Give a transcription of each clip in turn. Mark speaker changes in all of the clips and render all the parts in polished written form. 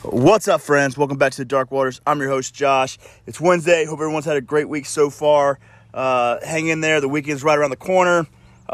Speaker 1: What's up, friends? Welcome back to the Dark Waters. I'm your host, Josh. It's Wednesday. Hope everyone's had a great week so far. Hang in there. The weekend's right around the corner.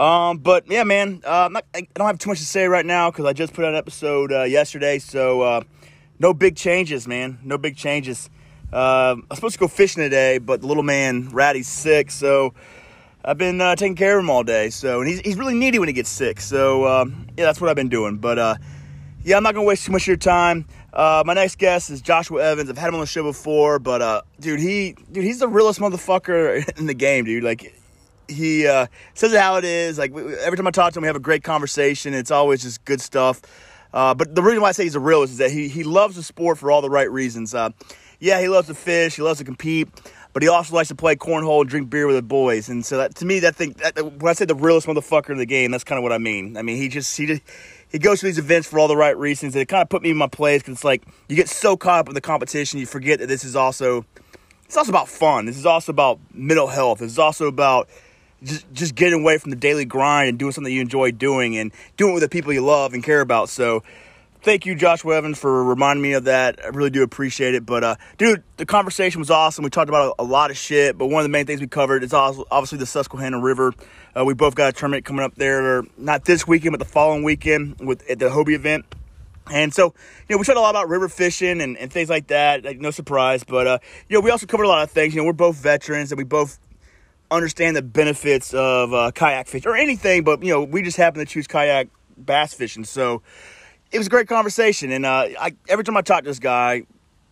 Speaker 1: But yeah, man, I don't have too much to say right now because I just put out an episode yesterday. So no big changes, man. No big changes. I'm supposed to go fishing today, but the little man, Ratty's sick. So I've been taking care of him all day. So and he's really needy when he gets sick. So yeah, that's what I've been doing. But yeah, I'm not going to waste too much of your time. My next guest is Joshua Evans. I've had him on the show before, but dude, he's the realest motherfucker in the game, dude. Like, he says it how it is. Like, every time I talk to him, we have a great conversation. It's always just good stuff. But the reason why I say he's a realist is that he loves the sport for all the right reasons. Yeah, he loves to fish, he loves to compete, but he also likes to play cornhole and drink beer with the boys. And so to me, when I say the realest motherfucker in the game, that's kind of what I mean. I mean, he goes to these events for all the right reasons, and it kind of put me in my place because it's like you get so caught up in the competition, you forget that it's also about fun. This is also about mental health. This is also about just getting away from the daily grind and doing something you enjoy doing and doing it with the people you love and care about. So thank you, Joshua Evans, for reminding me of that. I really do appreciate it. But, dude, the conversation was awesome. We talked about a lot of shit, but one of the main things we covered is obviously the Susquehanna River. We both got a tournament coming up there, not this weekend, but the following weekend at the Hobie event. And so, we talked a lot about river fishing and things like that, like no surprise. But, we also covered a lot of things. We're both veterans and we both understand the benefits of kayak fishing or anything, but, we just happen to choose kayak bass fishing. So it was a great conversation. And every time I talk to this guy,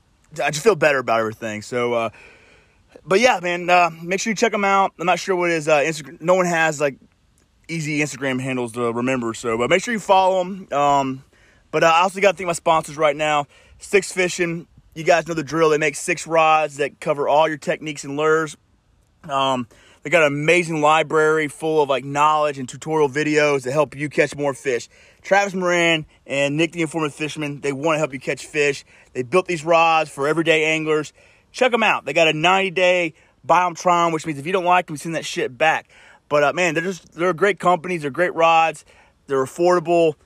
Speaker 1: I just feel better about everything. So, but yeah, man, make sure you check him out. I'm not sure what his Instagram. No one has like easy Instagram handles to remember. So, but make sure you follow him. But I also got to thank my sponsors right now. Six Fishing. You guys know the drill. They make 6 rods that cover all your techniques and lures. They got an amazing library full of like knowledge and tutorial videos to help you catch more fish. Travis Moran and Nick the Informative Fisherman, they want to help you catch fish. They built these rods for everyday anglers. Check them out. They got a 90-day buy them, try them, which means if you don't like them, send that shit back. But, man, they're great companies. They're great rods. They're affordable.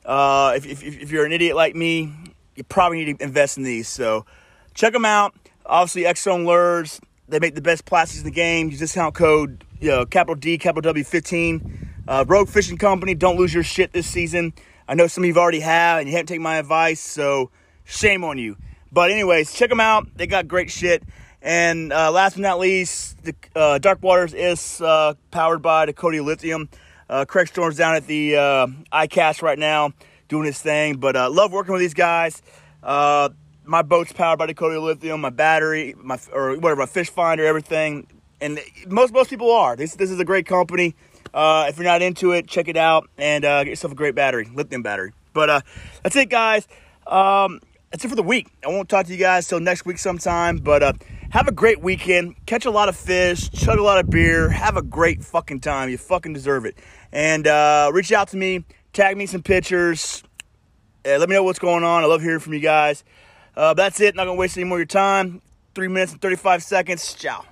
Speaker 1: If you're an idiot like me, you probably need to invest in these. So check them out. Obviously, X-Zone Lures. They make the best plastics in the game. Use discount code, capital D, capital W 15. Rogue Fishing Company, don't lose your shit this season. I know some of you already have, and you haven't taken my advice, so shame on you. But anyways, check them out. They got great shit. And last but not least, the Dark Waters is powered by Dakota Lithium. Craig Storm's down at the ICAST right now doing his thing. But love working with these guys. My boat's powered by Dakota Lithium, my battery, my fish finder, everything. And most people are. This is a great company. If you're not into it, check it out and get yourself a great battery, lithium battery. But that's it, guys. That's it for the week. I won't talk to you guys till next week sometime. But have a great weekend. Catch a lot of fish. Chug a lot of beer. Have a great fucking time. You fucking deserve it. And reach out to me. Tag me some pictures. Let me know what's going on. I love hearing from you guys. That's it. Not going to waste any more of your time. 3 minutes and 35 seconds. Ciao.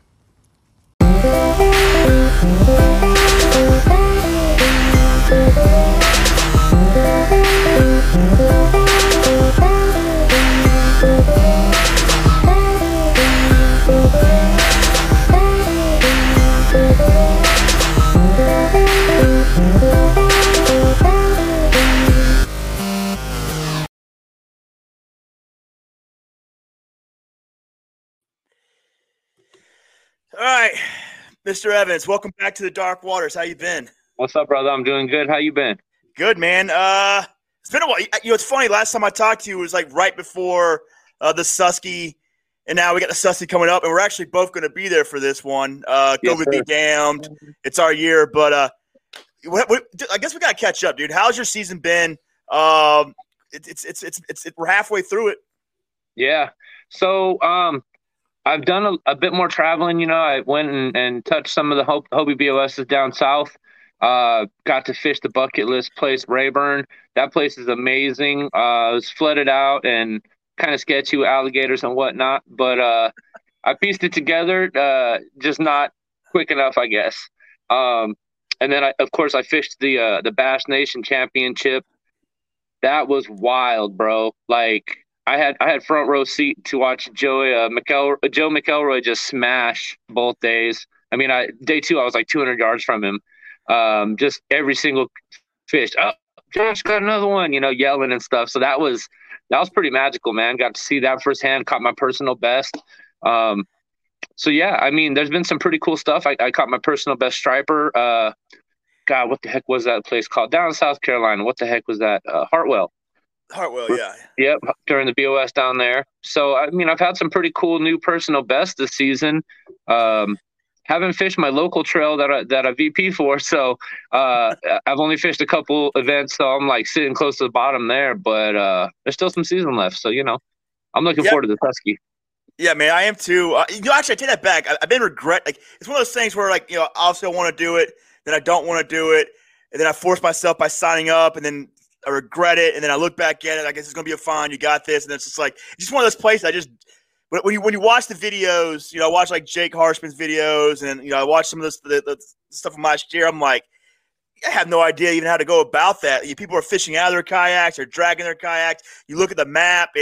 Speaker 1: All right, Mr. Evans, welcome back to the Dark Waters. How you been?
Speaker 2: What's up, brother? I'm doing good. How you been?
Speaker 1: Good, man. It's been a while. It's funny. Last time I talked to you was like right before the Susky, and now we got the Susky coming up, and we're actually both going to be there for this one. COVID be damned. It's our year, but I guess we got to catch up, dude. How's your season been? We're halfway through it.
Speaker 2: Yeah. So, I've done a bit more traveling. I went and touched some of the Hobie BOSs down south. Got to fish the bucket list place, Rayburn. That place is amazing. It was flooded out and kind of sketchy with alligators and whatnot. But I pieced it together, just not quick enough, I guess. And then, of course, I fished the Bass Nation Championship. That was wild, bro. Like, I had front row seat to watch Joe McElroy just smash both days. I mean, day 2 I was like 200 yards from him. Just every single fish. Oh, Josh got another one, yelling and stuff. So that was pretty magical, man. Got to see that firsthand. Caught my personal best. So yeah, I mean, there's been some pretty cool stuff. I caught my personal best striper. God, what the heck was that place called? Down in South Carolina. What the heck was that? Hartwell.
Speaker 1: Hartwell, yeah.
Speaker 2: Yep, during the BOS down there. So, I mean, I've had some pretty cool new personal bests this season. Haven't fished my local trail that I VP for, so I've only fished a couple events, so I'm like sitting close to the bottom there. But there's still some season left, so I'm looking forward to the Husky.
Speaker 1: Yeah, man, I am too. Actually, I take that back. I've been regret. Like, it's one of those things where, like, obviously I want to do it, then I don't want to do it, and then I force myself by signing up, and then I regret it, and then I look back at it. I guess it's gonna be a fine. You got this, and it's just like one of those places. I just when you watch the videos, I watch like Jake Harshman's videos, and I watch some of the stuff from last year. I'm like, I have no idea even how to go about that. People are fishing out of their kayaks or dragging their kayaks. You look at the map.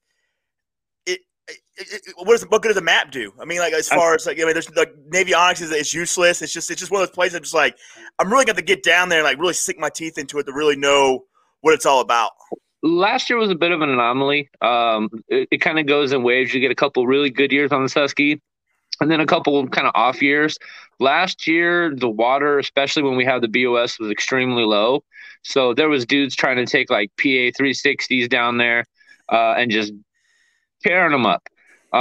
Speaker 1: What good does the map do? I mean, like, as far as like, there's like Navionics is useless. It's just one of those places. I'm just like, I'm really going to get down there and like really sink my teeth into it to really know what it's all about.
Speaker 2: Last year was a bit of an anomaly. It kind of goes in waves. You get a couple really good years on the Husky, and then a couple kind of off years. Last year, the water, especially when we had the BOS, was extremely low. So there was dudes trying to take like PA 360s down there and just tearing them up.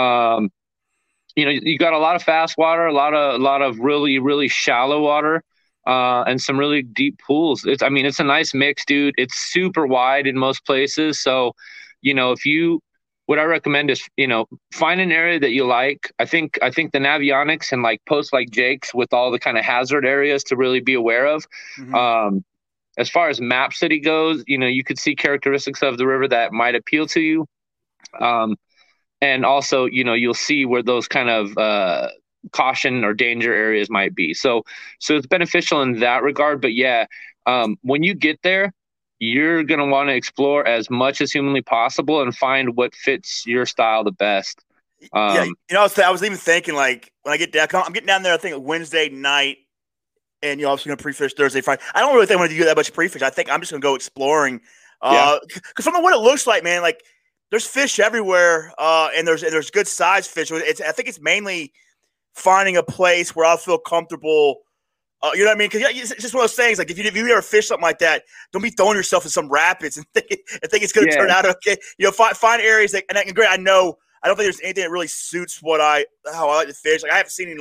Speaker 2: You got a lot of fast water, a lot of really, really shallow water. And some really deep pools. It's a nice mix, dude. It's super wide in most places. So, what I recommend is, find an area that you like. I think the Navionics and like posts like Jake's with all the kind of hazard areas to really be aware of. Mm-hmm. As far as Map City goes, you could see characteristics of the river that might appeal to you. And also, you'll see where those kind of, caution or danger areas might be. So it's beneficial in that regard. But yeah, when you get there, you're going to want to explore as much as humanly possible and find what fits your style the best.
Speaker 1: I was even thinking, like, when I get down, I'm getting down there, I think Wednesday night, and you're obviously going to pre-fish Thursday, Friday. I don't really think I'm going to do that much pre-fish. I think I'm just going to go exploring. Because from what it looks like, man, like, there's fish everywhere, and there's good size fish. I think it's mainly finding a place where I'll feel comfortable. You know what I mean? Because it's just one of those things. Like, if you ever fish something like that, don't be throwing yourself in some rapids and think it's going to turn out okay. Find areas that. And great, I know I don't think there's anything that really suits how I like to fish. Like, I haven't seen any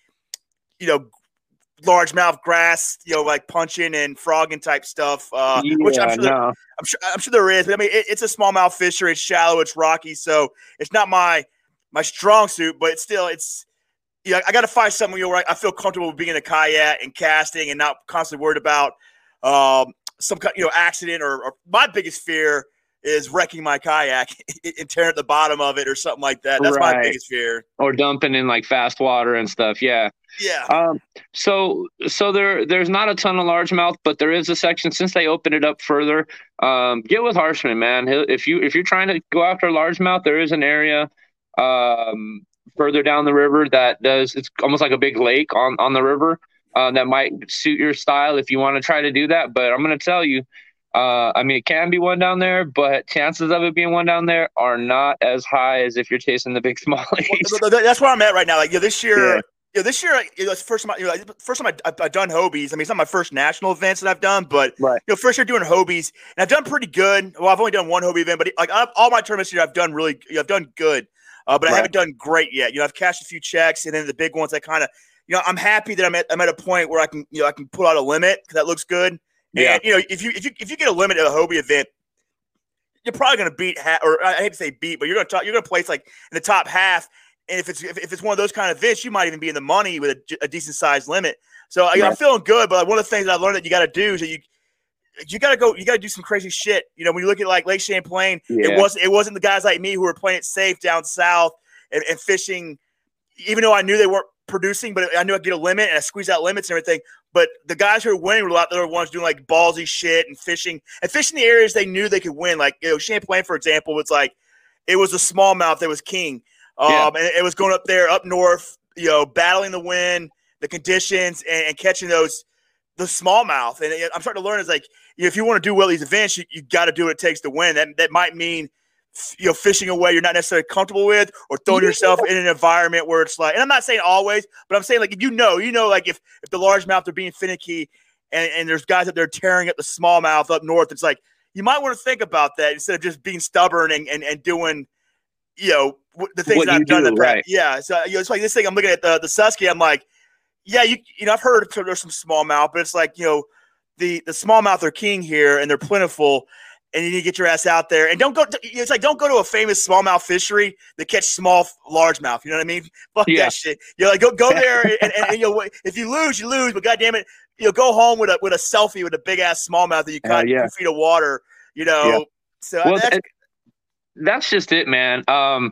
Speaker 1: largemouth grass, like punching and frogging type stuff. Which I'm sure there is. But I mean, it's a smallmouth fishery. It's shallow. It's rocky. So it's not my strong suit. But it's. I got to find something where I feel comfortable with being in a kayak and casting and not constantly worried about some kind accident or my biggest fear is wrecking my kayak and tearing at the bottom of it or something like that. That's my biggest fear.
Speaker 2: Or dumping in like fast water and stuff. Yeah.
Speaker 1: Yeah.
Speaker 2: So there's not a ton of largemouth, but there is a section since they opened it up further. Get with Harshman, man. If you're trying to go after largemouth, there is an area further down the river it's almost like a big lake on the river that might suit your style if you want to try to do that. But I'm going to tell you, it can be one down there, but chances of it being one down there are not as high as if you're chasing the big smallies.
Speaker 1: Well, that's where I'm at right now. Like, this year, it's the first time I've done Hobies. I mean, it's not my first national events that I've done, but first year doing Hobies, and I've done pretty good. Well, I've only done one Hobie event, but like all my tournaments here, I've done good. But I haven't done great yet. I've cashed a few checks, and then the big ones, I kind of, I'm happy that I'm at a point where I can pull out a limit because that looks good. Yeah. And if you get a limit at a Hobie event, you're probably going to beat, or I hate to say beat, but you're going to place like in the top half. And if it's one of those kind of events, you might even be in the money with a decent sized limit. So I'm feeling good. But one of the things I learned that you got to do is that you got to do some crazy shit. When you look at like Lake Champlain, it wasn't the guys like me who were playing it safe down south and fishing, even though I knew they weren't producing, but I knew I'd get a limit and I squeezed out limits and everything. But the guys who were winning were out there ones doing like ballsy shit and fishing the areas they knew they could win. Like, Champlain, for example, was like, it was a smallmouth that was king. And it was going up there, up north, battling the wind, the conditions, and catching the smallmouth. And I'm starting to learn is like, if you want to do well at these events, you got to do what it takes to win. That might mean, fishing away you're not necessarily comfortable with, or throwing yourself in an environment where it's like, and I'm not saying always, but I'm saying like, if like if the largemouth are being finicky and there's guys up there tearing up the smallmouth up north, it's like, you might want to think about that instead of just being stubborn and doing, the things
Speaker 2: what
Speaker 1: that I've done.
Speaker 2: right.
Speaker 1: Yeah. So, it's like this thing, I'm looking at the Susky, I'm like, yeah, I've heard there's some smallmouth, but it's like, the smallmouth are king here and they're plentiful, and you need to get your ass out there and don't go to a famous smallmouth fishery that catch small largemouth. You know what I mean? Fuck that shit. Like, go there and if you lose, you lose, but goddamn it, go home with a selfie with a big ass smallmouth that you caught 2 feet of water. So
Speaker 2: that's just it, man.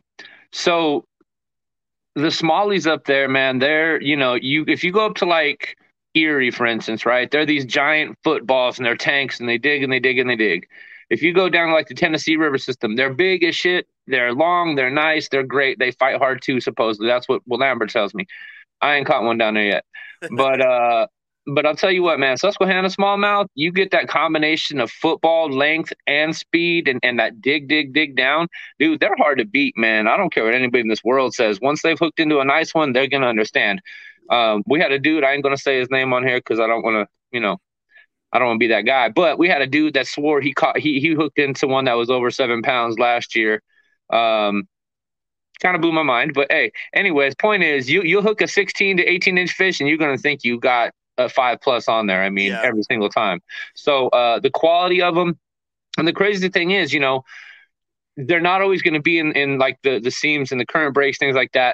Speaker 2: So the smallies up there, man, they're, if you go up to like Erie, for instance, right, they're these giant footballs and they're tanks and they dig and they dig and they dig. If you go down to like the Tennessee River system, they're big as shit. They're long. They're nice. They're great. They fight hard too, supposedly. That's what Lambert tells me. I ain't caught one down there yet. But I'll tell you what, man, Susquehanna smallmouth, you get that combination of football length and speed and that dig down. Dude, they're hard to beat, man. I don't care what anybody in this world says. Once they've hooked into a nice one, they're going to understand. We had a dude, I ain't going to say his name on here because I don't want to, I don't want to be that guy, but we had a dude that swore he hooked into one that was over 7 pounds last year. Kind of blew my mind, but hey, anyways, point is you'll hook a 16 to 18-inch fish and you're going to think you got a 5+ on there. I mean, every single time. So the quality of them, and the crazy thing is, they're not always going to be in like the seams and the current breaks, things like that.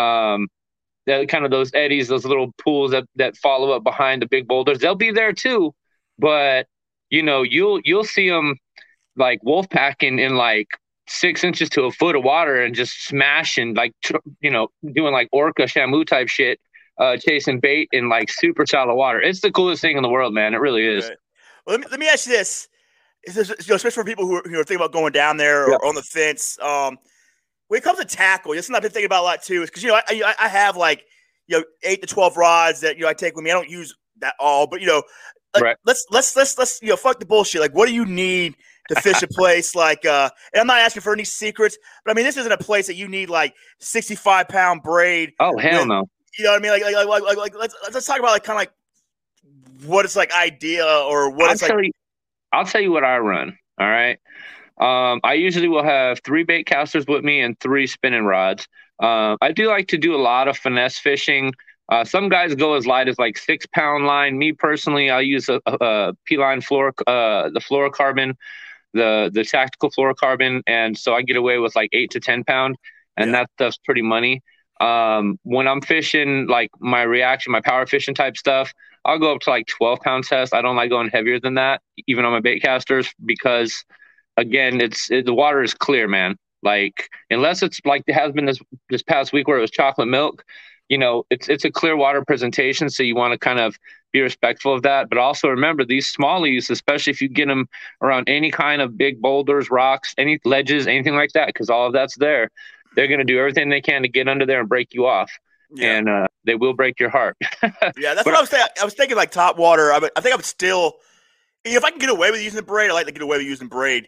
Speaker 2: That kind of those eddies, those little pools that follow up behind the big boulders, they'll be there too. But you'll see them like wolf packing in like 6 inches to a foot of water and just smashing, like doing like orca shamu type shit, chasing bait in like super shallow water. It's the coolest thing in the world, man. It really is.
Speaker 1: Right. Well, let me ask you this: especially for people who are thinking about going down there or on the fence. When it comes to tackle, something I've been thinking about a lot too. Is because I have like 8 to 12 rods that I take with me. I don't use that all, but
Speaker 2: right.
Speaker 1: Let's fuck the bullshit. Like, what do you need to fish a place like? And I'm not asking for any secrets, but I mean, this isn't a place that you need like 65-pound braid.
Speaker 2: Oh hell no!
Speaker 1: You know what I mean? Like let's talk about like kind of like what it's like idea or what it's like.
Speaker 2: I'll tell you what I run. All right. I usually will have 3 bait casters with me and 3 spinning rods. I do like to do a lot of finesse fishing. Some guys go as light as like 6-pound line. Me personally, I'll use a P-line the fluorocarbon, the tactical fluorocarbon, and so I get away with like 8 to 10 pound, and that stuff's pretty money. When I'm fishing like my reaction, my power fishing type stuff, I'll go up to like 12-pound test. I don't like going heavier than that, even on my bait casters, because again, the water is clear, man. Like, unless it's like it has been this past week where it was chocolate milk, it's a clear water presentation. So you want to kind of be respectful of that. But also remember, these smallies, especially if you get them around any kind of big boulders, rocks, any ledges, anything like that, because all of that's there, they're going to do everything they can to get under there and break you off. Yeah. And they will break your heart.
Speaker 1: Yeah, that's what I was saying. I was thinking like top water. I think I would still, if I can get away with using the braid, I like to get away with using braid.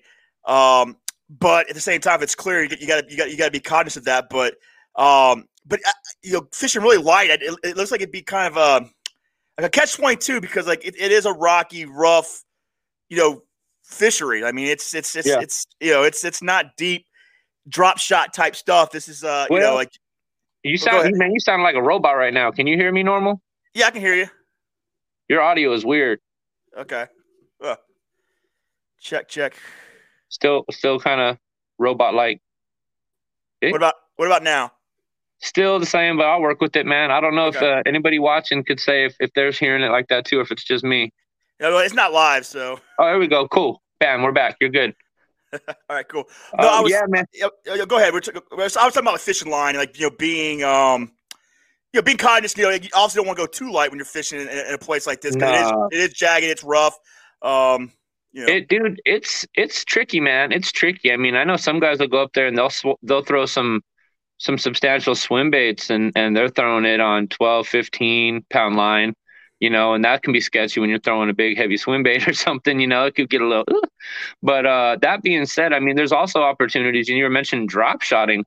Speaker 1: But at the same time, if it's clear, you got to be cognizant of that. But fishing really light, it looks like it'd be kind of like a catch-22 because like it is a rocky, rough, fishery. I mean, it's not deep drop shot type stuff. This is like.
Speaker 2: You sound like a robot right now. Can you hear me normal?
Speaker 1: Yeah, I can hear you.
Speaker 2: Your audio is weird.
Speaker 1: Okay. Check.
Speaker 2: Still kind of robot-like.
Speaker 1: What about now?
Speaker 2: Still the same, but I'll work with it, man. I don't know if anybody watching could say if they're hearing it like that too, or if it's just me.
Speaker 1: No, it's not live, so.
Speaker 2: Oh, there we go. Cool. Bam, we're back. You're good.
Speaker 1: All right, cool. No,
Speaker 2: man.
Speaker 1: Go ahead. I was talking about the fishing line, like being being cognizant. You obviously don't want to go too light when you're fishing in a place like this because it is jagged, it's rough.
Speaker 2: Dude, it's tricky, man. It's tricky. I mean, I know some guys will go up there and they'll throw some substantial swim baits and they're throwing it on 12, 15 pound line, and that can be sketchy when you're throwing a big heavy swim bait or something, it could get a little, ugh. But that being said, I mean, there's also opportunities, and you were mentioning drop shotting.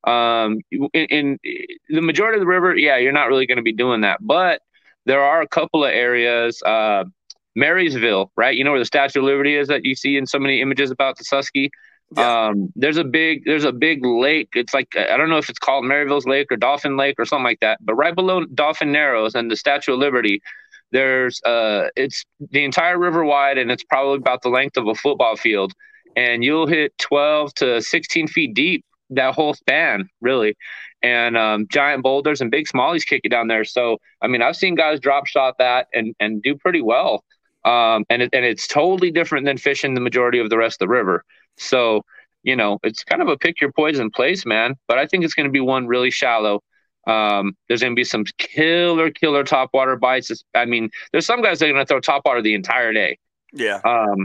Speaker 2: In the majority of the river, yeah, you're not really going to be doing that, but there are a couple of areas, Marysville, right? You know where the Statue of Liberty is that you see in so many images about the Susky.
Speaker 1: Yeah.
Speaker 2: There's a big lake. It's like, I don't know if it's called Maryville's Lake or Dolphin Lake or something like that, but right below Dolphin Narrows and the Statue of Liberty, there's it's the entire river wide, and it's probably about the length of a football field, and you'll hit 12 to 16 feet deep that whole span, really. And giant boulders and big smallies kick you down there. So I mean, I've seen guys drop shot that and do pretty well. And it's totally different than fishing the majority of the rest of the river. So, it's kind of a pick your poison place, man. But I think it's going to be one really shallow. There's going to be some killer topwater bites. I mean, there's some guys that are going to throw topwater the entire day.
Speaker 1: Yeah.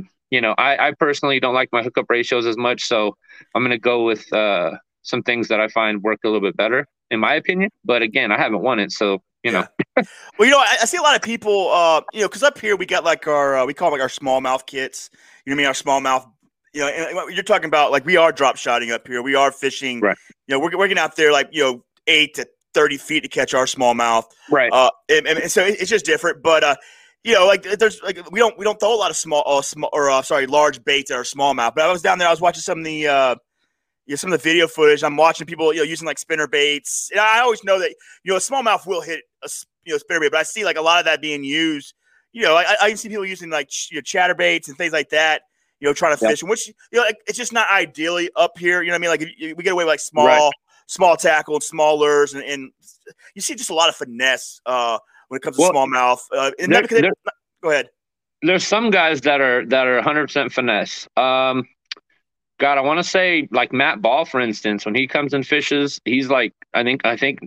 Speaker 2: I personally don't like my hookup ratios as much, so I'm going to go with some things that I find work a little bit better, in my opinion. But again, I haven't won it, so know.
Speaker 1: Well, I see a lot of people, because up here we got like our, we call them like our smallmouth kits. You know what I mean? Our smallmouth, and you're talking about like we are drop shotting up here. We are fishing.
Speaker 2: Right.
Speaker 1: We're getting out there like 8 to 30 feet to catch our smallmouth.
Speaker 2: Right.
Speaker 1: And so it's just different, but like there's like we don't throw a lot of large baits at our smallmouth. But I was down there. I was watching some of the. Some of the video footage. I'm watching people, using like spinner baits. And I always know that, a smallmouth will hit a spinner bait, but I see like a lot of that being used. I see people using like chatter baits and things like that. Trying to fish, which it's just not ideally up here. You know what I mean? Like we get away with like small tackle and small lures, and you see just a lot of finesse when it comes to smallmouth. Go ahead.
Speaker 2: There's some guys that are 100% finesse. God, I want to say like Matt Ball, for instance, when he comes and fishes, he's like, I think,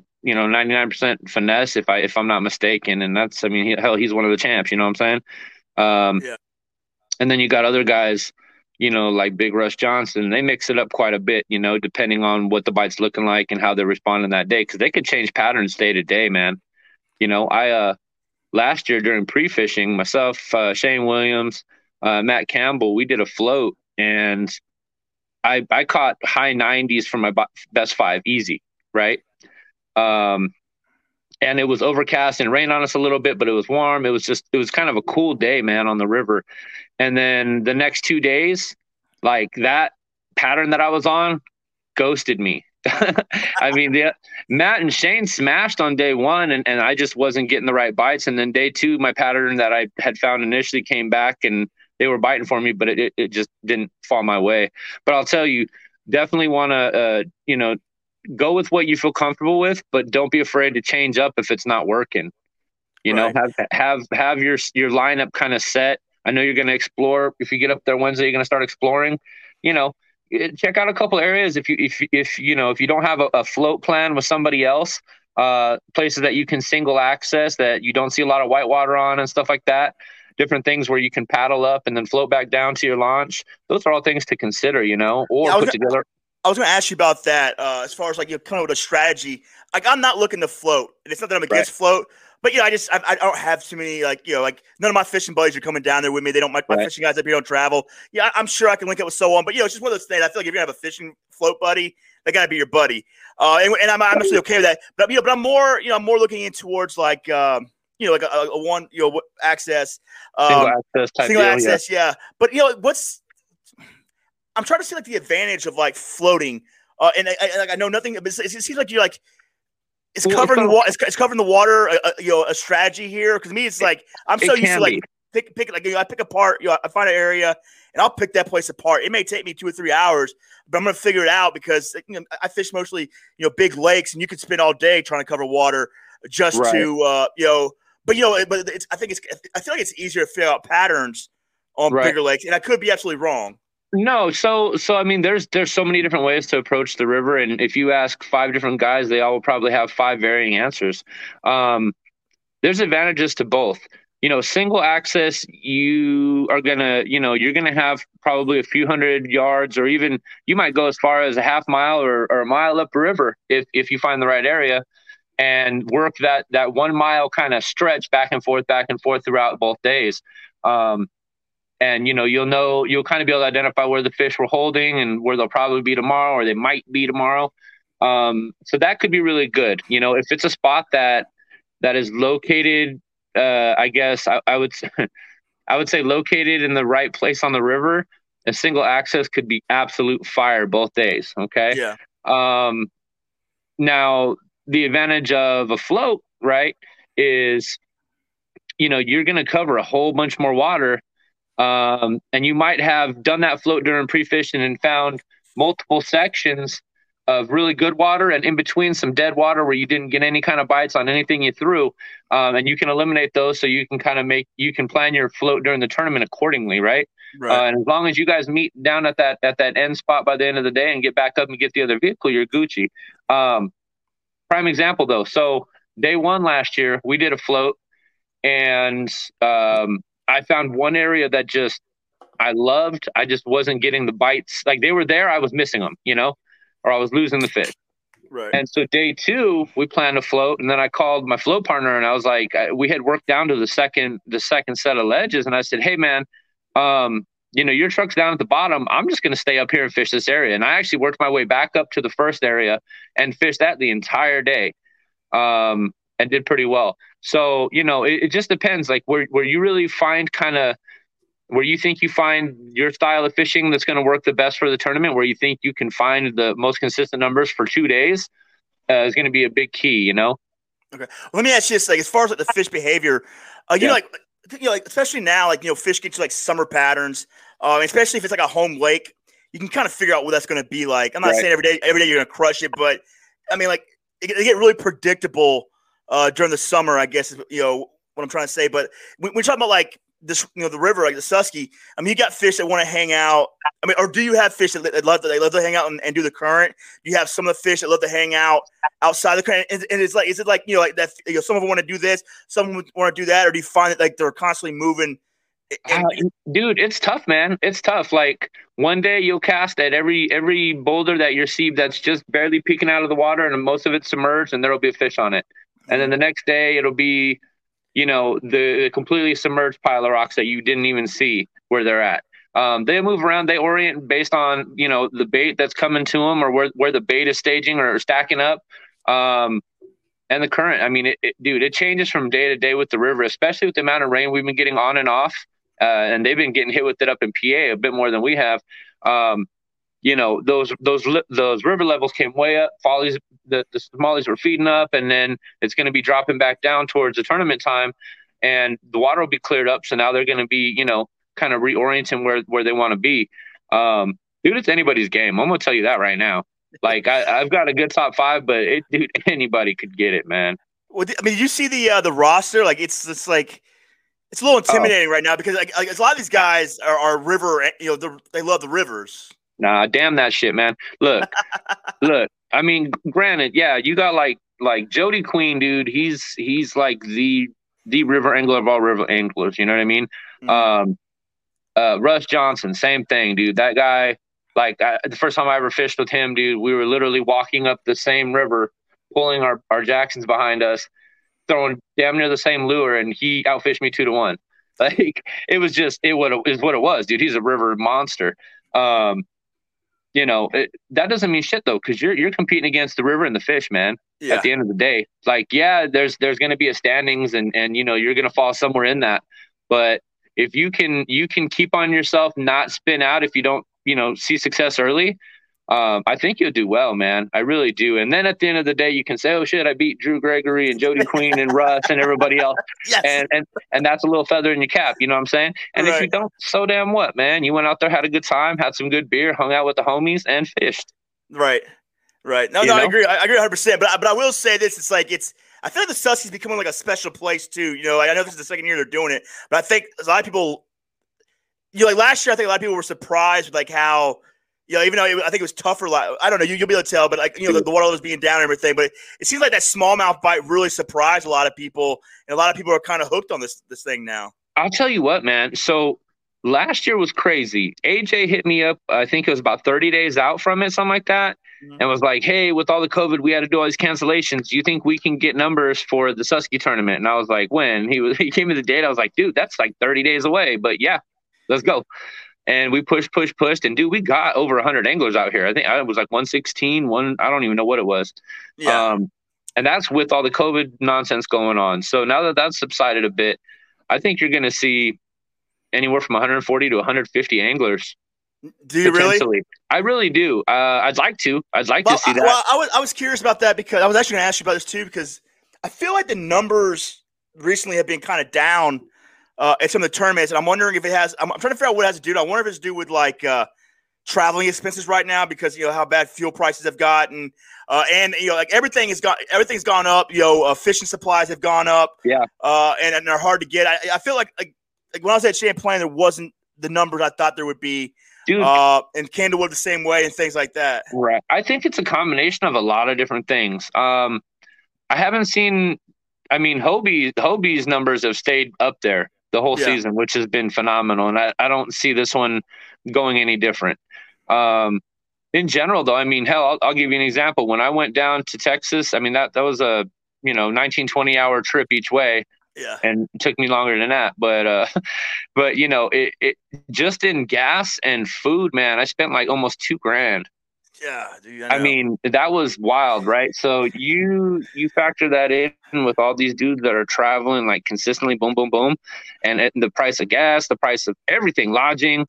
Speaker 2: 99% finesse if I'm not mistaken. And that's, I mean, he's one of the champs, you know what I'm saying?
Speaker 1: Yeah.
Speaker 2: And then you got other guys, like Big Russ Johnson, they mix it up quite a bit, depending on what the bite's looking like and how they're responding that day. Cause they could change patterns day to day, man. I, last year during pre-fishing, myself, Shane Williams, Matt Campbell, we did a float, and I caught high 90s for my best 5 easy, right? And it was overcast and rained on us a little bit, but it was warm. It was kind of a cool day, man, on the river. And then the next 2 days, like that pattern that I was on ghosted me. I mean, Matt and Shane smashed on day 1, and I just wasn't getting the right bites. And then day 2, my pattern that I had found initially came back, and they were biting for me, but it just didn't fall my way. But I'll tell you, definitely want to, go with what you feel comfortable with, but don't be afraid to change up if it's not working. Have your lineup kind of set. I know you're going to explore. If you get up there Wednesday, you're going to start exploring. Check out a couple areas. If you don't have a float plan with somebody else, places that you can single access that you don't see a lot of whitewater on and stuff like that. Different things where you can paddle up and then float back down to your launch. Those are all things to consider, or put together.
Speaker 1: I was going to ask you about that as far as like kind of with a strategy. Like I'm not looking to float, and it's not that I'm against float, but I don't have too many like none of my fishing buddies are coming down there with me. They don't. My fishing guys up here don't travel. Yeah, I'm sure I can link up with so on, but it's just one of those things. I feel like if you're gonna have a fishing float buddy, they gotta be your buddy. And I'm actually okay with that. But but I'm more looking in towards like. Like a one, access, single access, yeah. But I'm trying to see like the advantage of like floating, and I know nothing. It seems like you're like it's covering the water. It's covering the water. A strategy here because me, it's like I'm so used to like pick like I pick apart. I find an area and I'll pick that place apart. It may take me 2 or 3 hours, but I'm gonna figure it out because I fish mostly big lakes, and you could spend all day trying to cover water just to But I feel like it's easier to figure out patterns on bigger lakes, and I could be absolutely wrong.
Speaker 2: No, so I mean, there's so many different ways to approach the river, and if you ask 5 different guys, they all will probably have 5 varying answers. There's advantages to both. single access, you are gonna, you're gonna have probably a few hundred yards, or even you might go as far as a half mile or a mile up the river if you find the right area, and work that 1 mile kind of stretch back and forth throughout both days. And you'll kind of be able to identify where the fish were holding and where they'll probably be tomorrow, or they might be tomorrow. So that could be really good. If it's a spot that is located, I guess I would I would say located in the right place on the river, a single access could be absolute fire both days. Okay.
Speaker 1: Yeah.
Speaker 2: Now the advantage of a float, right, is, you're going to cover a whole bunch more water. And you might have done that float during pre-fishing and found multiple sections of really good water, and in between some dead water where you didn't get any kind of bites on anything you threw. And you can eliminate those, so you can you can plan your float during the tournament accordingly. Right. And as long as you guys meet down at that end spot by the end of the day and get back up and get the other vehicle, you're Gucci. Prime example though. So day 1 last year, we did a float, and I found one area that I loved. I just wasn't getting the bites. Like, they were there, I was missing them, or I was losing the fish.
Speaker 1: Right.
Speaker 2: And so day 2, we planned a float, and then I called my float partner, and I was like, we had worked down to the second set of ledges, and I said, hey man, your truck's down at the bottom. I'm just going to stay up here and fish this area. And I actually worked my way back up to the first area and fished that the entire day, and did pretty well. So, it just depends, like where you really find where you think you find your style of fishing that's going to work the best for the tournament, where you think you can find the most consistent numbers for 2 days, is going to be a big key, Okay.
Speaker 1: Well, let me ask you this, like, as far as like the fish behavior, especially now, fish get to like summer patterns, especially if it's like a home lake, you can kind of figure out what that's going to be like. I'm not saying every day you're going to crush it, but I mean, like, they get really predictable during the summer, I guess, is, what I'm trying to say. But when we're talking about like this, the river, like the Susky, I mean, you got fish that want to hang out. I mean, or do you have fish that love to hang out and do the current? Do you have some of the fish that love to hang out outside the current? And is it like like that? Some of them want to do this, some of them want to do that, or do you find that like they're constantly moving?
Speaker 2: Dude, it's tough, man. It's tough. Like, one day you'll cast at every boulder that you see that's just barely peeking out of the water, and most of it's submerged, and there'll be a fish on it. And then the next day it'll be, the completely submerged pile of rocks that you didn't even see where they're at. They move around. They orient based on, the bait that's coming to them, or where the bait is staging or stacking up. And the current, I mean, it changes from day to day with the river, especially with the amount of rain we've been getting on and off. And they've been getting hit with it up in PA a bit more than we have. Those river levels came way up. Follies, the smallies were feeding up, and then it's going to be dropping back down towards the tournament time, and the water will be cleared up. So now they're going to be, kind of reorienting where they want to be. Dude, it's anybody's game. I'm going to tell you that right now. Like, I've got a good top 5, but dude, anybody could get it, man.
Speaker 1: Well, I mean, did you see the roster? Like, it's just like, it's a little intimidating right now, because like a lot of these guys are river, they love the rivers.
Speaker 2: Nah, damn that shit, man. Look. I mean, granted, yeah, you got like Jody Queen, dude. He's like the river angler of all river anglers. You know what I mean? Mm-hmm. Russ Johnson, same thing, dude. That guy, like, the first time I ever fished with him, dude, we were literally walking up the same river, pulling our Jacksons behind us, throwing damn near the same lure, and he outfished me 2-1. Like, it was just what it was, dude. He's a river monster. That doesn't mean shit though, because you're competing against the river and the fish, man. Yeah. At the end of the day, like, yeah, there's going to be a standings, and you're going to fall somewhere in that. But if you can keep on yourself, not spin out if you don't see success early, I think you'll do well, man. I really do. And then at the end of the day, you can say, oh shit, I beat Drew Gregory and Jody Queen and Russ and everybody else. Yes. And that's a little feather in your cap. You know what I'm saying? And If you don't, so damn what, man? You went out there, had a good time, had some good beer, hung out with the homies, and fished.
Speaker 1: Right. No, I agree. I agree 100%. But I will say this: I feel like the Susky's becoming like a special place too. I know this is the second year they're doing it, but I think a lot of people, like last year, I think a lot of people were surprised with like how Even though I think it was tougher. I don't know. You'll be able to tell, but like the water levels being down and everything. But it seems like that smallmouth bite really surprised a lot of people, and a lot of people are kind of hooked on this thing now.
Speaker 2: I'll tell you what, man. So last year was crazy. AJ hit me up. I think it was about 30 days out from it, something like that, and was like, "Hey, with all the COVID, we had to do all these cancellations. Do you think we can get numbers for the Susky tournament?" And I was like, "When?" He gave me the date. I was like, "Dude, that's like 30 days away." But yeah, let's go. And we pushed, and dude, we got over 100 anglers out here. I think it was like 116, I don't even know what it was.
Speaker 1: Yeah.
Speaker 2: And that's with all the COVID nonsense going on. So now that that's subsided a bit, I think you're going to see anywhere from 140 to 150 anglers.
Speaker 1: Do you really?
Speaker 2: I really do. I'd like to see that.
Speaker 1: Well, I was curious about that because I was actually going to ask you about this too, because I feel like the numbers recently have been kind of down at some of the tournaments, and I'm wondering if it has. I'm trying to figure out what it has to do. I wonder if it's to do with like traveling expenses right now because how bad fuel prices have gotten, and like everything's gone up. Fishing supplies have gone up.
Speaker 2: Yeah,
Speaker 1: and they're hard to get. I feel like when I was at Champlain, there wasn't the numbers I thought there would be.
Speaker 2: Dude,
Speaker 1: and Candlewood the same way, and things like that.
Speaker 2: Right. I think it's a combination of a lot of different things. I haven't seen. I mean, Hobie's numbers have stayed up there the whole season, which has been phenomenal, and I don't see this one going any different. In general, though, I mean, hell, I'll give you an example. When I went down to Texas, I mean that was a 19-20 hour trip each way.
Speaker 1: Yeah,
Speaker 2: and it took me longer than that, but it just in gas and food, man, I spent like almost $2,000.
Speaker 1: Yeah, dude,
Speaker 2: I mean, that was wild, right? So you factor that in with all these dudes that are traveling like consistently, boom, boom, boom, and the price of gas, the price of everything, lodging,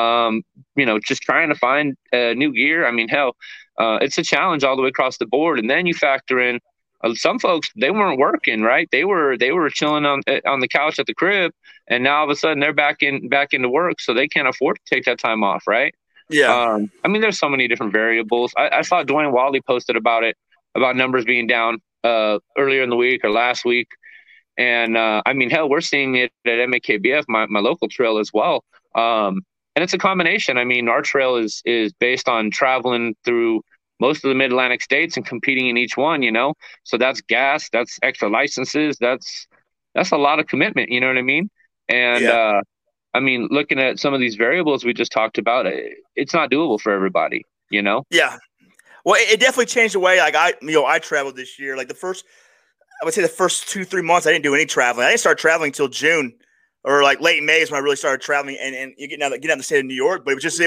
Speaker 2: just trying to find new gear. I mean, hell, it's a challenge all the way across the board, and then you factor in some folks, they weren't working, right? They were chilling on the couch at the crib, and now all of a sudden they're back into work, so they can't afford to take that time off, right?
Speaker 1: Yeah.
Speaker 2: I mean, there's so many different variables. I saw Dwayne Wally posted about numbers being down earlier in the week or last week, and I mean, hell, we're seeing it at MAKBF, my local trail as well. And it's a combination. I mean, our trail is based on traveling through most of the mid-Atlantic states and competing in each one, so that's gas, that's extra licenses, that's a lot of commitment, you know what I mean? And I mean, looking at some of these variables we just talked about, it's not doable for everybody,
Speaker 1: Yeah. Well, it definitely changed the way, like I traveled this year. Like I would say the first 2-3 months, I didn't do any traveling. I didn't start traveling until June or like late May is when I really started traveling and you get out of the state of New York. But it's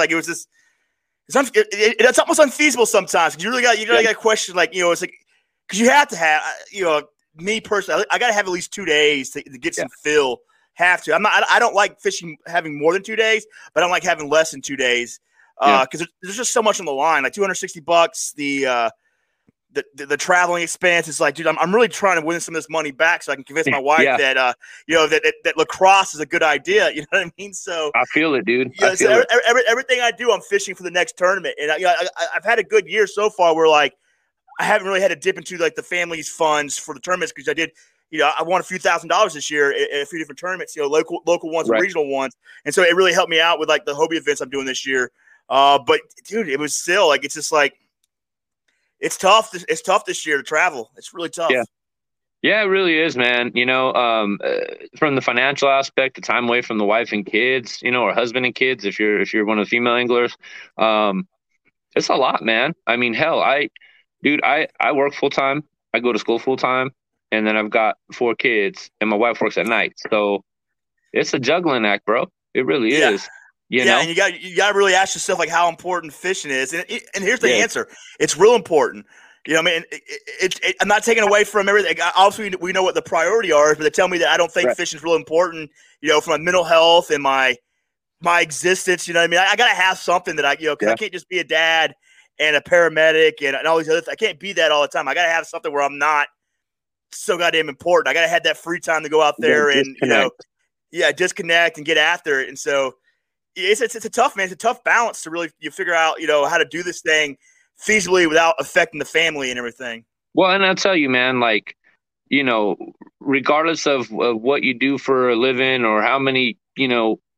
Speaker 1: almost unfeasible sometimes. You really got to question, like, it's like, because you have to have, me personally, I got to have at least 2 days to get some fill. Have to. I don't like fishing having more than 2 days, but I don't like having less than 2 days because there's just so much on the line. Like $260, the traveling expense is like, dude, I'm really trying to win some of this money back so I can convince my wife that that lacrosse is a good idea. You know what I mean? So
Speaker 2: I feel it, dude.
Speaker 1: Everything I do, I'm fishing for the next tournament, and I've had a good year so far. Where like I haven't really had to dip into like the family's funds for the tournaments because I did. I won a few $1,000s this year at a few different tournaments. Local ones and regional ones, and so it really helped me out with like the Hobie events I'm doing this year. But dude, it was still like it's just like. It's tough. It's tough this year to travel. It's really tough.
Speaker 2: Yeah, it really is, man. From the financial aspect, the time away from the wife and kids, or husband and kids, if you're one of the female anglers, it's a lot, man. I mean, hell, I work full time. I go to school full time, and then I've got 4 kids, and my wife works at night. So it's a juggling act, bro. It really is. You know?
Speaker 1: And you got to really ask yourself like how important fishing is, and here's the answer: it's real important. I mean, I'm not taking away from everything. Obviously, we know what the priority are, but they tell me that I don't think fishing is real important. For my mental health and my existence. You know what I mean? I got to have something that because I can't just be a dad and a paramedic and all these other things. I can't be that all the time. I got to have something where I'm not so goddamn important. I got to have that free time to go out there and disconnect and get after it. And so. It's a tough, man. It's a tough balance to really figure out, how to do this thing feasibly without affecting the family and everything.
Speaker 2: Well, and I'll tell you, man, like, regardless of what you do for a living or how many,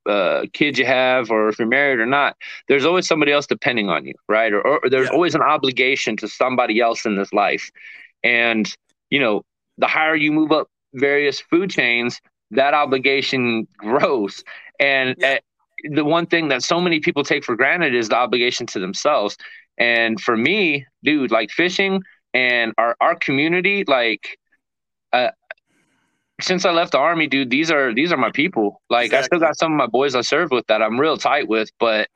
Speaker 2: kids you have, or if you're married or not, there's always somebody else depending on you, right? Or there's always an obligation to somebody else in this life. And, the higher you move up various food chains, that obligation grows. And the one thing that so many people take for granted is the obligation to themselves. And for me, dude, like fishing and our community, like, since I left the Army, dude, these are my people. Like, exactly. I still got some of my boys I served with that I'm real tight with, but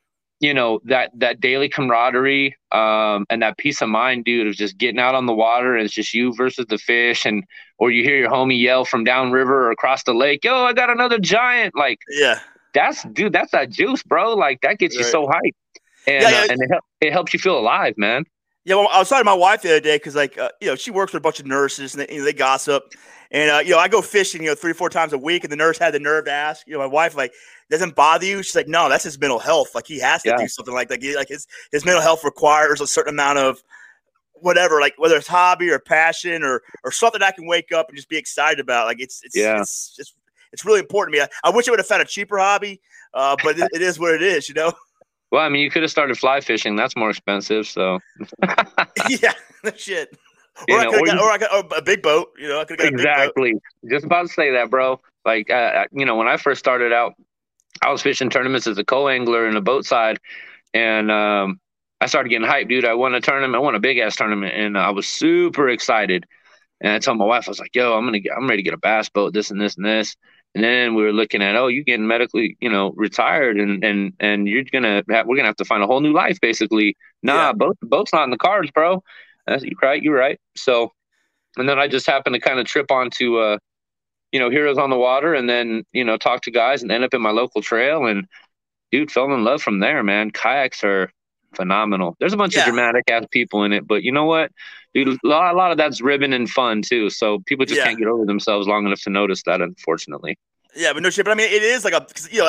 Speaker 2: that daily camaraderie, and that peace of mind, dude, of just getting out on the water and it's just you versus the fish, or you hear your homie yell from downriver or across the lake, "Yo, I got another giant!" Like, that's that juice, bro. Like, that gets you so hyped, and it helps you feel alive, man.
Speaker 1: Yeah, well, I was talking to my wife the other day because, like, she works with a bunch of nurses and they gossip. And, I go fishing, 3 or 4 times a week, and the nurse had the nerve to ask, my wife, like, doesn't bother you? She's like, no, that's his mental health. Like, he has to do something like that. Like his mental health requires a certain amount of whatever, like whether it's hobby or passion or something I can wake up and just be excited about. Like, it's really important to me. I wish I would have found a cheaper hobby, but it is what it is,
Speaker 2: Well, I mean, you could have started fly fishing. That's more expensive, so.
Speaker 1: Yeah, shit. Or I got a big boat. I could have got
Speaker 2: exactly.
Speaker 1: A big boat.
Speaker 2: Just about to say that, bro. Like, when I first started out, I was fishing tournaments as a co-angler in the boat side, and I started getting hyped, dude. I won a tournament. I won a big ass tournament, and I was super excited. And I told my wife, I was like, "Yo, I'm ready to get a bass boat. This and this and this." And then we were looking at, you're getting medically, retired, and we're gonna have to find a whole new life, basically. Nah, boat's not in the cards, bro. You're right. So, and then I just happened to kind of trip onto, Heroes on the Water, and then talk to guys, and end up in my local trail, and dude, fell in love from there, man. Kayaks are phenomenal. There's a bunch of dramatic ass people in it, but you know what, dude, a lot of that's ribbon and fun too. So people just can't get over themselves long enough to notice that, unfortunately.
Speaker 1: Yeah, but no shit. But I mean, it is like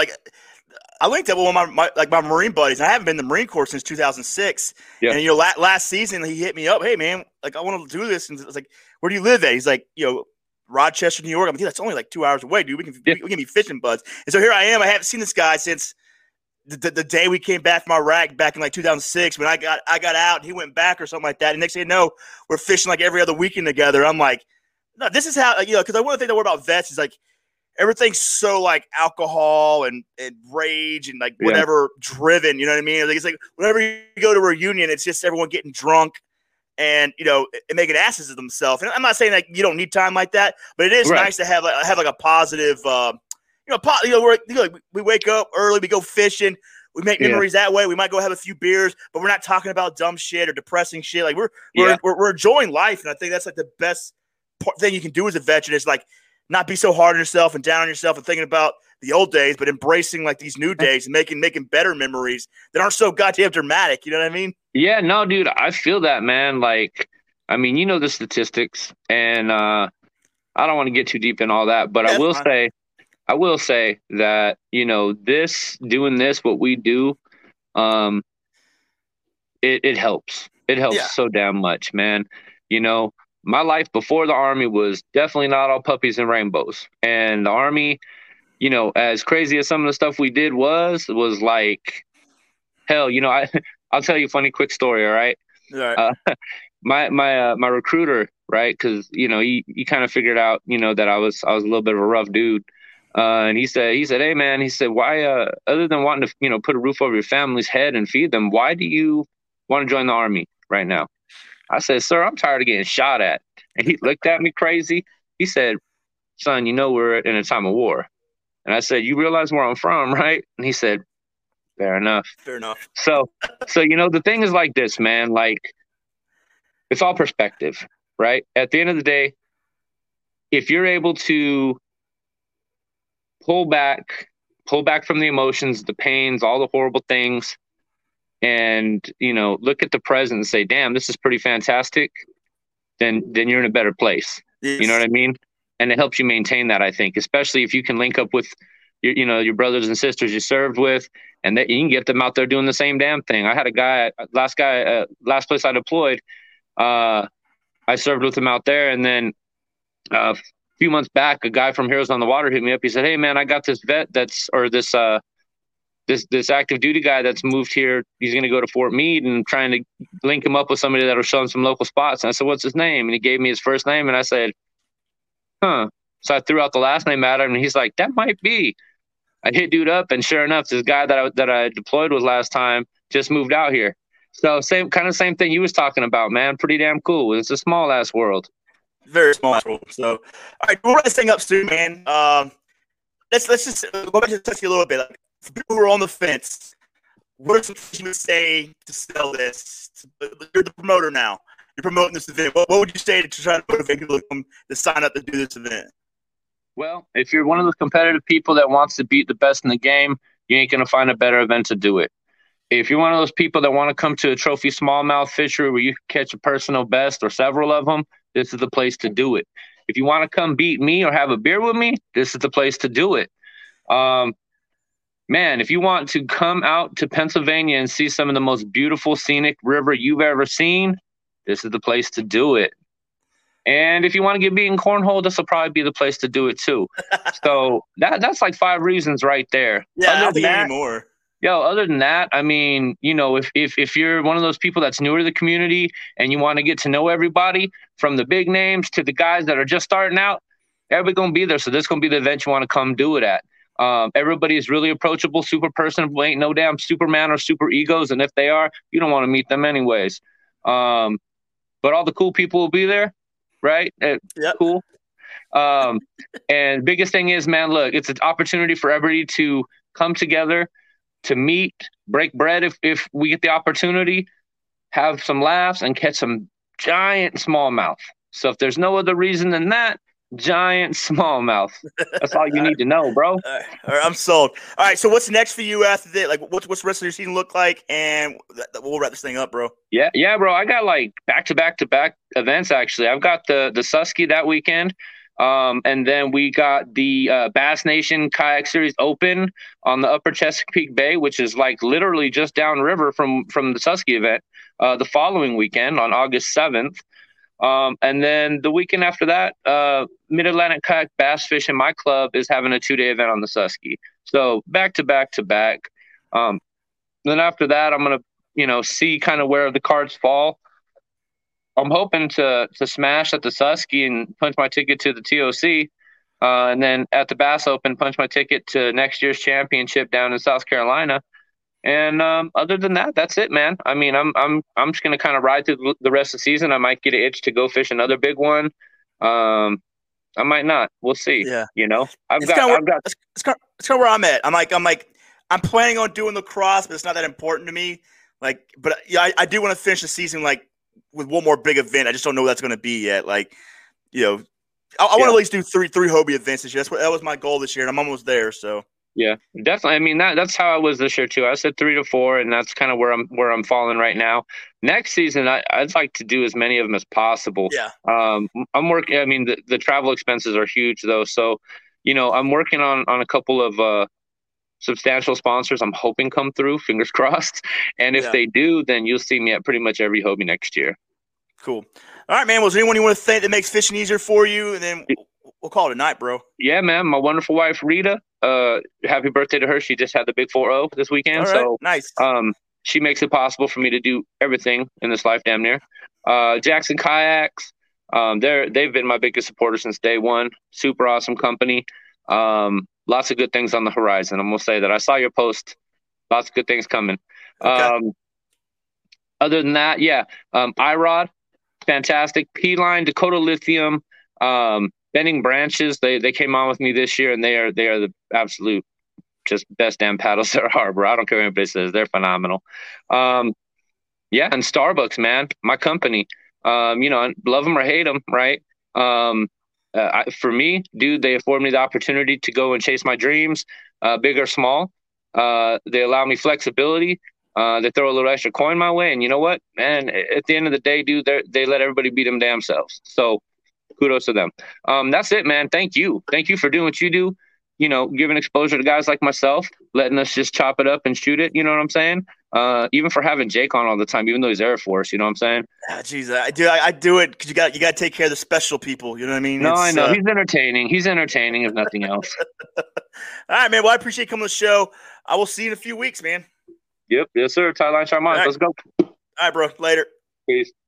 Speaker 1: I linked up with one of my Marine buddies. And I haven't been in the Marine Corps since 2006. Yeah. And last season he hit me up. Hey man, like I want to do this. And I was like, where do you live at? He's like, Rochester, New York. I'm like, dude, that's only like 2 hours away, dude. We can be fishing buds. And so here I am. I haven't seen this guy since the day we came back from Iraq back in like 2006 when I got out and he went back or something like that. And next thing you know, we're fishing like every other weekend together. I'm like, no, this is how, because one of the things I worry about vets is like everything's so like alcohol and rage and like whatever driven, you know what I mean? Like, it's like whenever you go to a reunion, it's just everyone getting drunk and, and making asses of themselves. And I'm not saying like you don't need time like that, but it is nice to have like a positive, we wake up early, we go fishing, we make memories that way. We might go have a few beers, but we're not talking about dumb shit or depressing shit. Like we're enjoying life, and I think that's like the best thing you can do as a veteran is like not be so hard on yourself and down on yourself and thinking about the old days, but embracing like these new days and making better memories that aren't so goddamn dramatic. You know what I mean? Yeah,
Speaker 2: no, dude, I feel that, man. Like, I mean, the statistics, and I don't want to get too deep in all that, but I will say that, doing this, what we do, it helps. It helps so damn much, man. My life before the Army was definitely not all puppies and rainbows. And the Army, as crazy as some of the stuff we did was like, hell, I'll tell you a funny quick story. All right.
Speaker 1: All right.
Speaker 2: My recruiter, right. Cause he kind of figured out, that I was a little bit of a rough dude. And he said, hey man, he said, why, other than wanting to, put a roof over your family's head and feed them, why do you want to join the Army right now? I said, sir, I'm tired of getting shot at. And he looked at me crazy. He said, son, we're in a time of war. And I said, you realize where I'm from, right? And he said, fair enough.
Speaker 1: Fair enough.
Speaker 2: So, the thing is like this, man, like it's all perspective, right? At the end of the day, if you're able to pull back from the emotions, the pains, all the horrible things, and look at the present and say, damn, this is pretty fantastic, then you're in a better place. Yes. You know what I mean? And it helps you maintain that, I think, especially if you can link up with your brothers and sisters you served with, and that you can get them out there doing the same damn thing. I had a guy, last place I deployed, I served with him out there, and then few months back, a guy from Heroes on the Water hit me up. He said, "Hey man, I got this vet this active duty guy that's moved here. He's going to go to Fort Meade and trying to link him up with somebody that'll show him some local spots." And I said, "What's his name?" And he gave me his first name, and I said, "Huh." So I threw out the last name at him, and he's like, "That might be." I hit dude up, and sure enough, this guy that I deployed with last time just moved out here. So same thing you was talking about, man. Pretty damn cool. It's a small ass world.
Speaker 1: Very small ass world. So, all right, we'll wrap this thing up soon, man. Let's just go back to Tusky a little bit. Like, for people who are on the fence, what are some things you would say to sell this? You're the promoter now. You're promoting this event. What would you say to try to motivate people to sign up to do this event?
Speaker 2: Well, if you're one of those competitive people that wants to beat the best in the game, you ain't going to find a better event to do it. If you're one of those people that want to come to a trophy smallmouth fishery where you can catch a personal best or several of them, this is the place to do it. If you want to come beat me or have a beer with me, this is the place to do it. Man, if you want to come out to Pennsylvania and see some of the most beautiful scenic river you've ever seen, this is the place to do it. And if you want to get beat in cornhole, this will probably be the place to do it too. So that's like 5 reasons right there.
Speaker 1: Yeah, I don't think any more.
Speaker 2: Other than that, I mean, if you're one of those people that's newer to the community and you want to get to know everybody, from the big names to the guys that are just starting out, everybody's going to be there. So this is going to be the event you want to come do it at. Everybody is really approachable, super personable, ain't no damn Superman or super egos. And if they are, you don't want to meet them anyways. But all the cool people will be there, right?
Speaker 1: Yep.
Speaker 2: Cool. And biggest thing is, man, look, it's an opportunity for everybody to come together, to meet, break bread if we get the opportunity, have some laughs, and catch some giant smallmouth. So if there's no other reason than that, giant smallmouth. That's all you need to know, bro.
Speaker 1: All right, I'm sold. All right, so what's next for you after that? Like, what's the rest of your season look like? And we'll wrap this thing up, bro.
Speaker 2: Yeah, bro. I got like back-to-back events, actually. I've got the Susky that weekend. And then we got the Bass Nation Kayak Series Open on the Upper Chesapeake Bay, which is like literally just downriver from the Susky event, the following weekend on August 7th. And then the weekend after that, Mid-Atlantic Kayak Bass Fishing, my club, is having a 2-day event on the Susky. So back to back. Then after that, I'm going to, see kind of where the cards fall. I'm hoping to smash at the Susky and punch my ticket to the TOC, and then at the Bass Open, punch my ticket to next year's championship down in South Carolina. And other than that, that's it, man. I mean, I'm just gonna kind of ride through the rest of the season. I might get an itch to go fish another big one. I might not. We'll see.
Speaker 1: Yeah.
Speaker 2: That's
Speaker 1: kind of where I'm at. I'm planning on doing lacrosse, but it's not that important to me. But yeah, I do want to finish the season with one more big event. I just don't know what that's going to be yet. I want to at least do three Hobie events this year. That was my goal this year, and I'm almost there. So
Speaker 2: yeah, definitely. I mean, that's how I was this year too. I said 3 to 4, and that's kind of where I'm falling right now. Next season, I'd like to do as many of them as possible.
Speaker 1: Yeah.
Speaker 2: I'm working. I mean, the travel expenses are huge though. So, I'm working on a couple of substantial sponsors I'm hoping come through, fingers crossed. And if they do, then you'll see me at pretty much every Hobie next year.
Speaker 1: Cool. All right, man. Was there anyone you want to thank that makes fishing easier for you? And then we'll call it a night, bro.
Speaker 2: Yeah, man. My wonderful wife, Rita. Happy birthday to her. She just had the big 4-0 this weekend.
Speaker 1: All right, so nice.
Speaker 2: She makes it possible for me to do everything in this life, damn near. Jackson Kayaks. They've been my biggest supporter since day one. Super awesome company. Lots of good things on the horizon. I'm going to say that. I saw your post. Lots of good things coming.
Speaker 1: Okay.
Speaker 2: Other than that, iRod, fantastic. P-Line, Dakota Lithium, Bending Branches. They came on with me this year, and they are the absolute just best damn paddles there are, bro. I don't care what anybody says. They're phenomenal. And Starbucks, man, my company. Love them or hate them, right? For me, dude, they afford me the opportunity to go and chase my dreams, big or small. They allow me flexibility. They throw a little extra coin my way. And you know what, man, at the end of the day, dude, they let everybody beat them damn selves. So kudos to them. That's it, man. Thank you. Thank you for doing what you do. Giving exposure to guys like myself, letting us just chop it up and shoot it. You know what I'm saying? even for having Jake on all the time, even though he's Air Force. You know what I'm saying?
Speaker 1: Jeez, I do it because you got to take care of the special people. You know what I mean?
Speaker 2: No, I know he's entertaining. He's entertaining, if nothing else.
Speaker 1: All right, man. Well, I appreciate you coming on the show. I will see you in a few weeks, man.
Speaker 2: Yep, yes, sir. Ty Line Charmant. Let's go.
Speaker 1: All right, bro. Later.
Speaker 2: Peace.